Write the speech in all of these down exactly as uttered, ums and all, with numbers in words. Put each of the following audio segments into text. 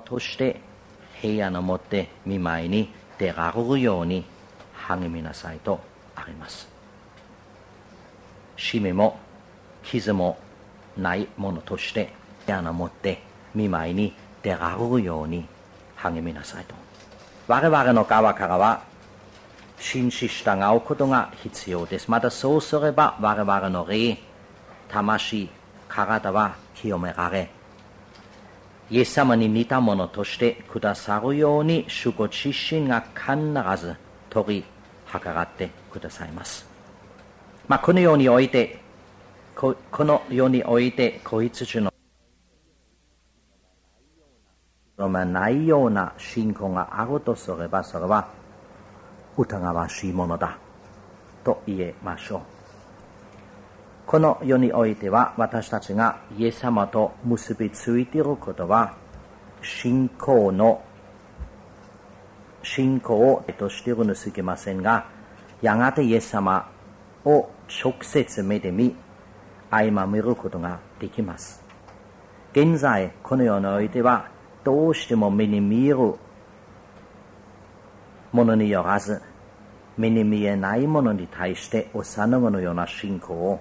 として平安をもって見舞いに出られるように励みなさいとあります。しみも傷もないものとして平安をもって見舞いに出られるように励みなさいと。我々の側からは真摯従うことが必要です。またそうすれば我々の霊、魂、体は清められ、イエス様に似たものとしてくださるように主ご自身が必ず取り計らってくださいます。まあ、このようにおいてこ, このようにおいて子羊のないような信仰があるとすれば、それは疑わしいものだと言えましょう。この世においては私たちがイエス様と結びついていることは信仰の信仰をとしているにすぎませんが、やがてイエス様を直接目で見相まみることができます。現在この世においてはどうしても目に見えるものによらず、目に見えないものに対して幼子のような信仰を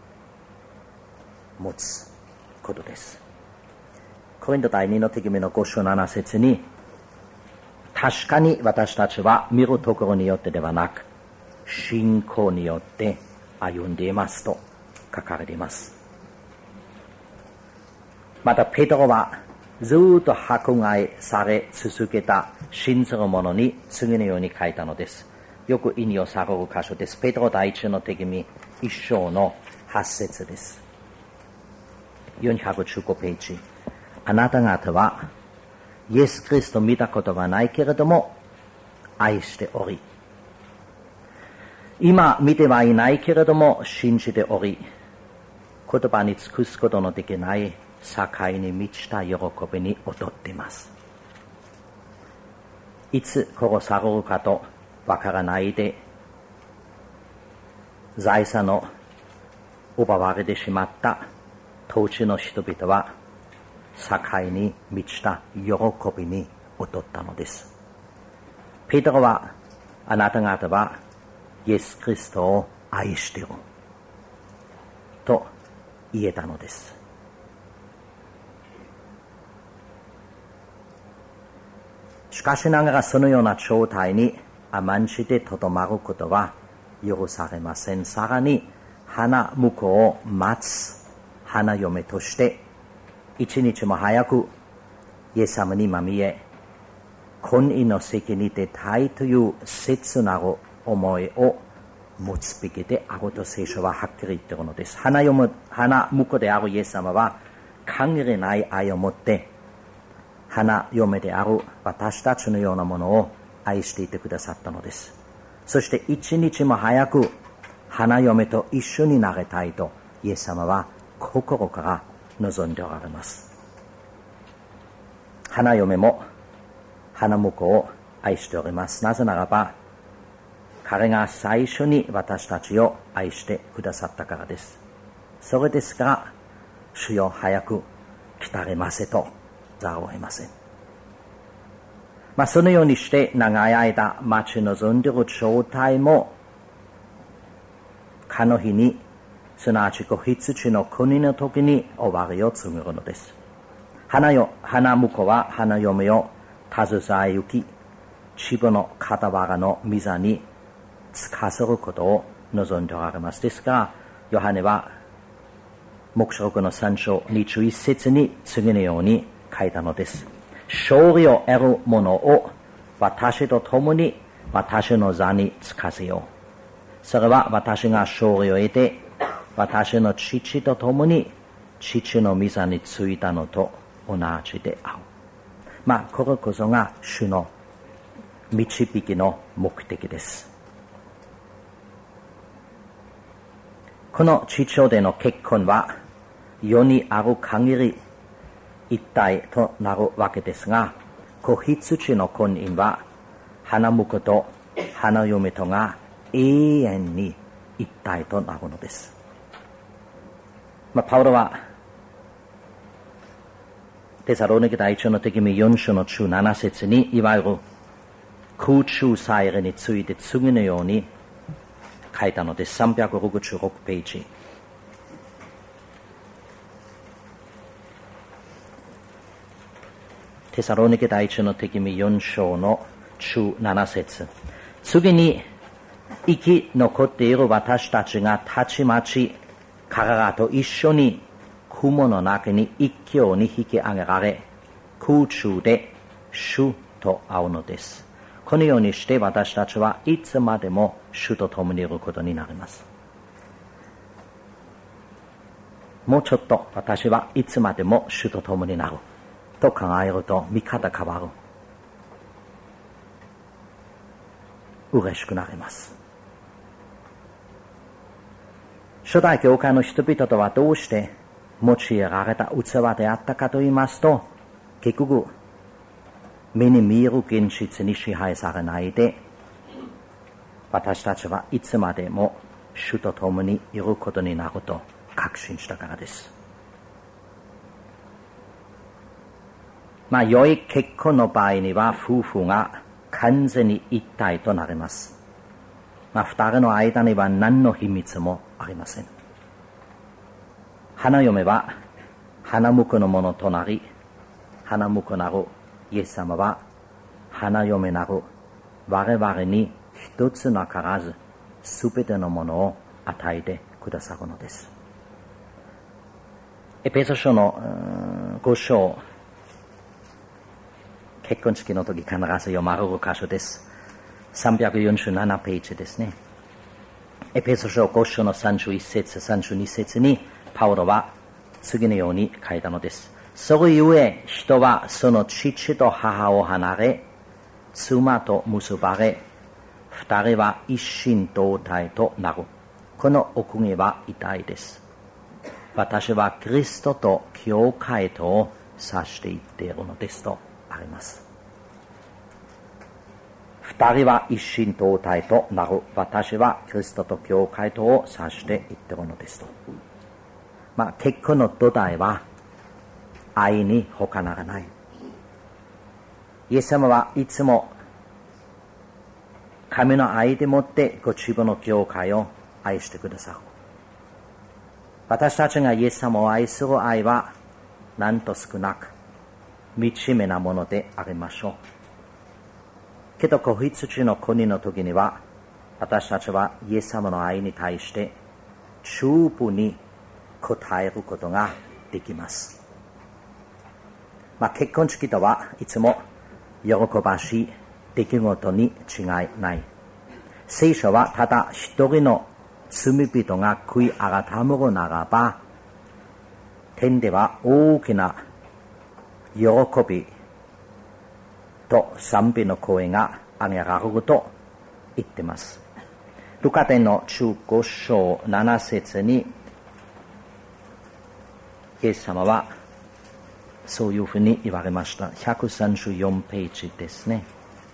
持つことです。コリント第二の手紙のご章なな節に、確かに私たちは見るところによってではなく信仰によって歩んでいますと書かれています。またペテロはずっと迫害され続けた信ずる者に次のように書いたのです。よく引用される箇所です。ペテロ第一の手紙一章の八節です。よんひゃくじゅうごページ。あなた方はイエス・キリストを見たことはないけれども愛しており、今見てはいないけれども信じており、言葉に尽くすことのできない境に満ちた喜びに踊っています。いつ殺されるかとわからないで財産を奪われてしまった当時の人々は境に満ちた喜びに踊ったのです。ペテロはあなた方はイエス・キリストを愛していると言えたのです。しかしながらそのような状態に甘んじてとどまることは許されません。さらに花婿を待つ花嫁として一日も早くイエス様にまみえ婚姻の席に出たいという切なる思いを持つべきであると聖書ははっきり言っているのです。花嫁、花婿であるイエス様は限りない愛を持って花嫁である私たちのようなものを愛していてくださったのです。そして一日も早く花嫁と一緒になりたいとイエス様は心から望んでおられます。花嫁も花婿を愛しております。なぜならば彼が最初に私たちを愛してくださったからです。それですから主よ早く来たれませとざるを得ません。まあそのようにして長い間待ち望んでいる状態もかの日にすなわち子羊の国の時に終わりを告げるのです。花よ花婿は花嫁を携え行き、秩父の傍らの御座につかせることを望んでおられます。ですからヨハネは黙示録の三章にじゅういち節に次のように書いたのです。勝利を得る者を私と共に私の座につかせよう。それは私が勝利を得て私の父と共に父の御座についたのと同じである。まあこれこそが主の導きの目的です。この地上での結婚は世にある限り一体となるわけですが、子羊の婚姻は花婿と花嫁とが永遠に一体となるのです。まあ、パウロはテサロニケ第一の手紙よん章の中なな節にいわゆる空中祭礼について次のように書いたのです。さんびゃくろくじゅうろくページ。テサロニケ第一の手紙よん章の中なな節。次に生き残っている私たちがたちまち彼らと一緒に雲の中に一挙に引き上げられ、空中で主と会うのです。このようにして私たちはいつまでも主と共にいることになります。もうちょっと私はいつまでも主と共になると考えると見方変わる。嬉しくなります。初代教会の人々とはどうして用いられた器であったかと言いますと、結局目に見える現実に支配されないで、私たちはいつまでも主と共にいることになると確信したからです。まあ良い結婚の場合には夫婦が完全に一体となります。まあ二人の間には何の秘密もありません。花嫁は花婿のものとなり、花婿なるイエス様は花嫁なる我々に一つなからずすべてのものを与えてくださるのです。エペソ書のご章、結婚式の時必ず読まれる箇所です。さんびゃくよんじゅうななページですね。エペソ書ご章のさんじゅういち節、さんじゅうに節にパウロは次のように書いたのです。それゆえ人はその父と母を離れ、妻と結ばれ、二人は一心同体となる。この奥義は偉大です。私はキリストと教会とを指して言っているのですとあります。二人は一心同体となる。私はキリストと教会とを指して言っているのですと。まあ結婚の土台は愛に他ならない。イエス様はいつも神の愛でもってご自分の教会を愛してくださる。私たちがイエス様を愛する愛はなんと少なく惨めなものでありましょう。けど子羊の国の時には私たちはイエス様の愛に対して十分に応えることができます。まあ、結婚式とはいつも喜ばしい出来事に違いない。聖書はただ一人の罪人が悔い改めるならば、天では大きな喜びと賛美の声が上げられると言っています。ルカ伝のじゅうご章なな節にイエス様はそういうふうに言われました。ひゃくさんじゅうよんページですね。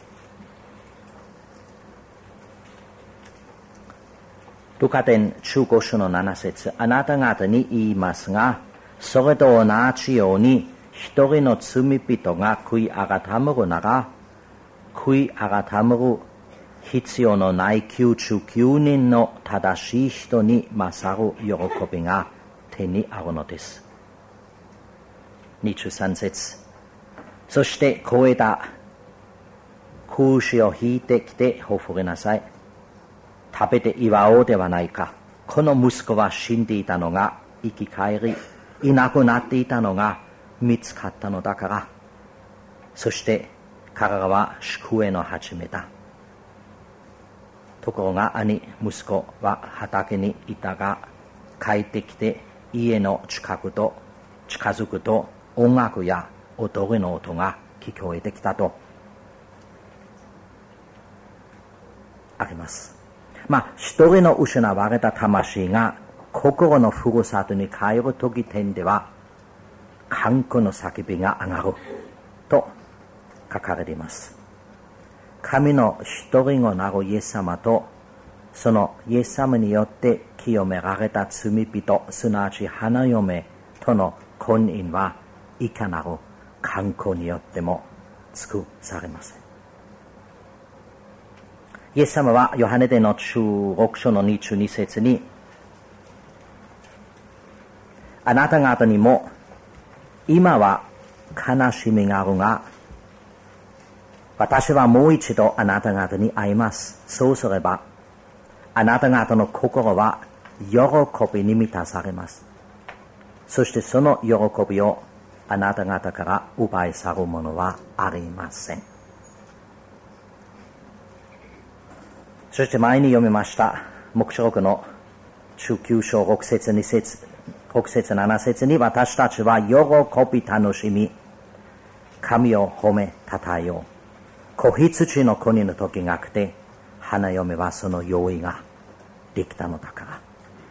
ルカ伝じゅうご章のなな節、あなた方に言いますが、それと同じように一人の罪人が悔い改めるなら、悔い改める必要のないきゅうじゅうきゅうにんの正しい人に勝る喜びが手にあるのです。にじゅうさん節、そして肥えた子牛を引いてきてほふりなさい。食べて祝おうではないか。この息子は死んでいたのが生き返り、いなくなっていたのが見つかったのだから。そして彼らは祝宴の始めた。ところが兄息子は畑にいたが、帰ってきて家の近くと近づくと音楽や踊りの音が聞こえてきたとあります。まあ一人の失われた魂が心のふるさとに帰る時点では歓喜の叫びが上がると書かれています。神の一人子なるイエス様とそのイエス様によって清められた罪人、すなわち花嫁との婚姻はいかなる観光によっても尽くされません。イエス様はヨハネでのじゅうろく章のにじゅうに節に、あなた方にも今は悲しみがあるが、私はもう一度あなた方に会います。そうすればあなた方の心は喜びに満たされます。そしてその喜びをあなた方から奪い去るものはありません。そして前に読みました黙示録のじゅうきゅう章ろく節に節ろく節なな節に、私たちは喜び楽しみ神を褒めたたえよう。子羊の国の時が来て花嫁はその用意ができたのだから。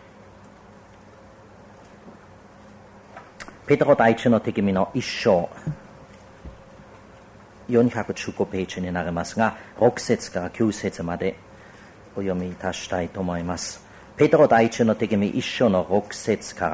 ペテロ第一の手紙の一章よんひゃくじゅうごページになりますが、ろく節からきゅう節までお読みいたしたいと思います。ペテロ第一の手紙一章のろく節から、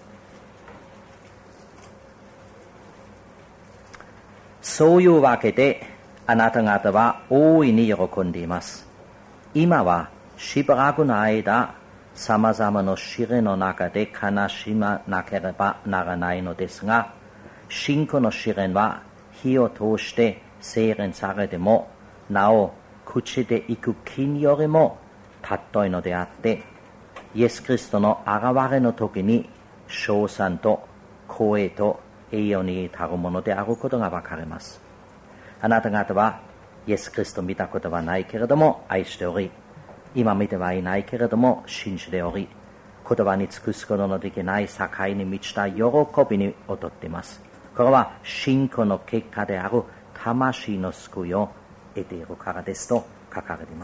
そういうわけであなた方は大いに喜んでいます。今はしばらくの間、さまざまな試練の中で悲しまなければならないのですが、信仰の試練は火を通して精錬されても、なお朽ちていく金よりも尊いのであって、イエス・キリストの現れの時に称賛と光栄と栄養に至るものであることがわかります。あなた方はイエス・キリストを見たことはないけれども愛しており、今見てはいないけれども信じており、言葉に尽くすことのできない境に満ちた喜びに劣っています。これは信仰の結果である魂の救いを得ているからですと書かれています。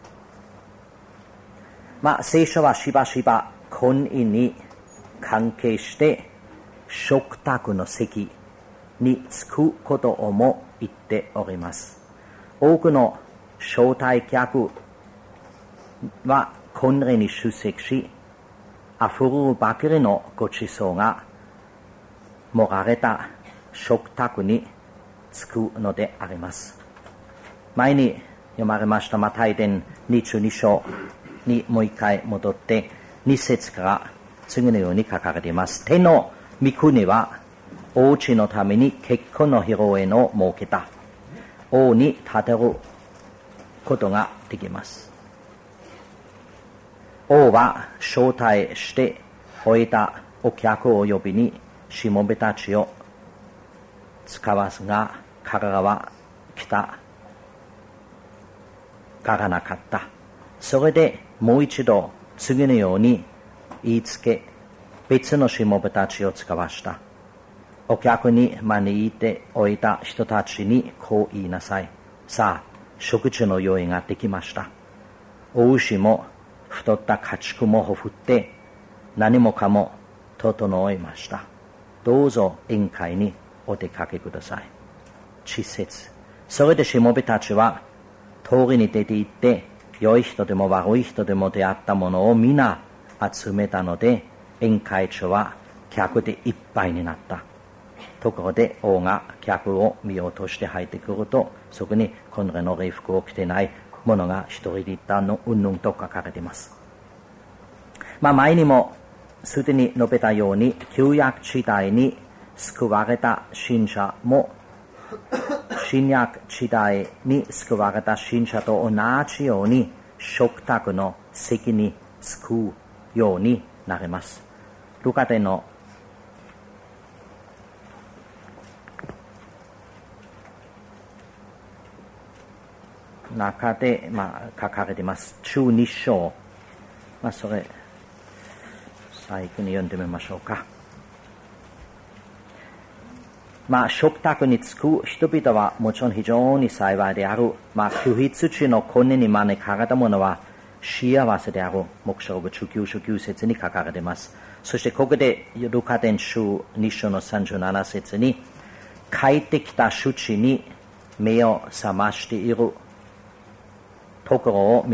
まあ、聖書はしばしば婚姻に関係して食卓の席に着くことをも言っております。多くの招待客は婚礼に出席し、あふれるばかりのごちそうが盛られた食卓に着くのであります。前に読まれましたマタイ伝にじゅうに章にもう一回戻ってに節から次のように書かれています。天の御国は王子のために結婚の披露宴を設けた。王に立てることができます。王は招待して終えたお客を呼びにしもべたちを使わすが、彼らは来たがなかった。それでもう一度次のように言いつけ、別のしもべたちを使わした。お客に招いておいた人たちにこう言いなさい。さあ、食事の用意ができました。お牛も太った家畜もほふって何もかも整いました。どうぞ宴会にお出かけください。ち節。それでしもべたちは通りに出て行って、良い人でも悪い人でも出会ったものを皆集めたので、宴会中は客でいっぱいになった。ところで王が客を見落として入ってくると、そこに婚礼の礼服を着てない者が一人でいたのうんぬんと書かれています。まあ前にもすでに述べたように、旧約時代に救われた信者も新約時代に救われた信者と同じように食卓の席に着くようになります。ルカ伝の中で、まあ、書かれています。じゅうに章、まあ、それ最後に読んでみましょうか。まあ、食卓に着く人々はもちろん非常に幸いである。まあ、子羊の婚礼に招かれた者は幸せである。黙示録じゅうきゅう章きゅう節に書かれています。そしてここでルカ伝じゅうに章のさんじゅうなな節に、帰ってきた主地に目を覚ましているところを